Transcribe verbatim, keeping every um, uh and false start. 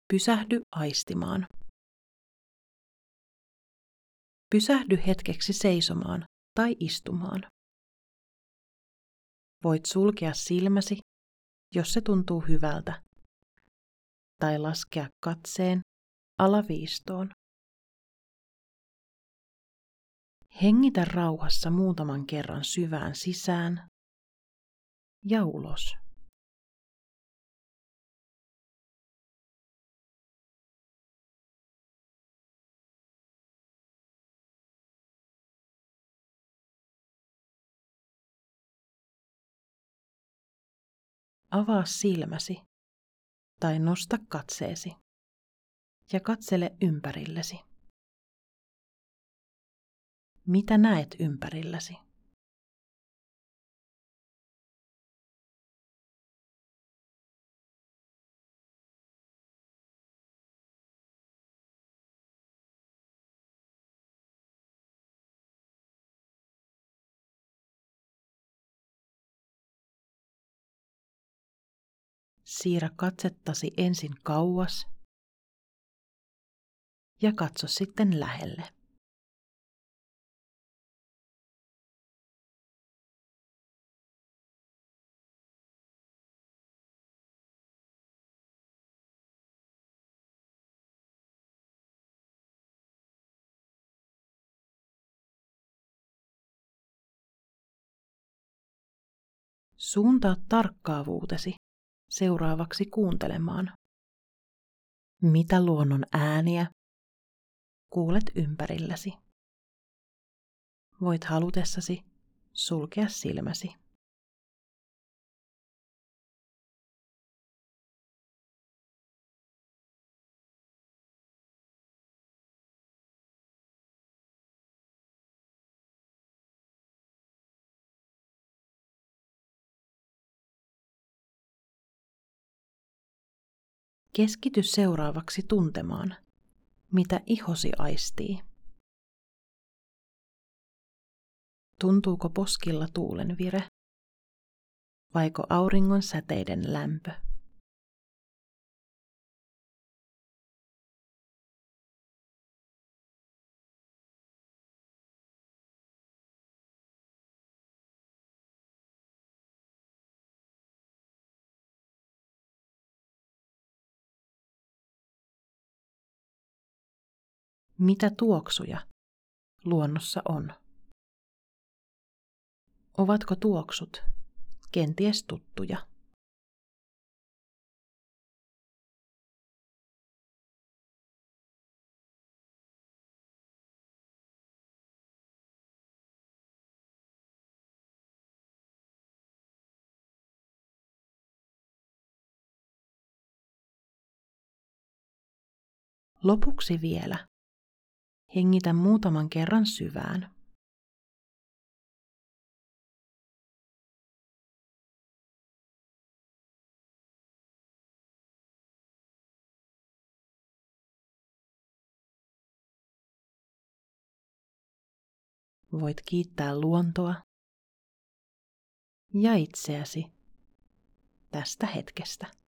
Pysähdy aistimaan. Pysähdy hetkeksi seisomaan tai istumaan. Voit sulkea silmäsi, jos se tuntuu hyvältä, tai laskea katseen alaviistoon. Hengitä rauhassa muutaman kerran syvään sisään ja ulos. Avaa silmäsi tai nosta katseesi ja katsele ympärillesi. Mitä näet ympärilläsi? Siirrä katsettasi ensin kauas ja katso sitten lähelle. Suuntaa tarkkaavuutesi seuraavaksi kuuntelemaan, mitä luonnon ääniä kuulet ympärilläsi. Voit halutessasi sulkea silmäsi. Keskity seuraavaksi tuntemaan, mitä ihosi aistii. Tuntuuko poskilla tuulen vire, vaiko auringon säteiden lämpö? Mitä tuoksuja luonnossa on? Ovatko tuoksut kenties tuttuja? Lopuksi vielä hengitä muutaman kerran syvään. Voit kiittää luontoa ja itseäsi tästä hetkestä.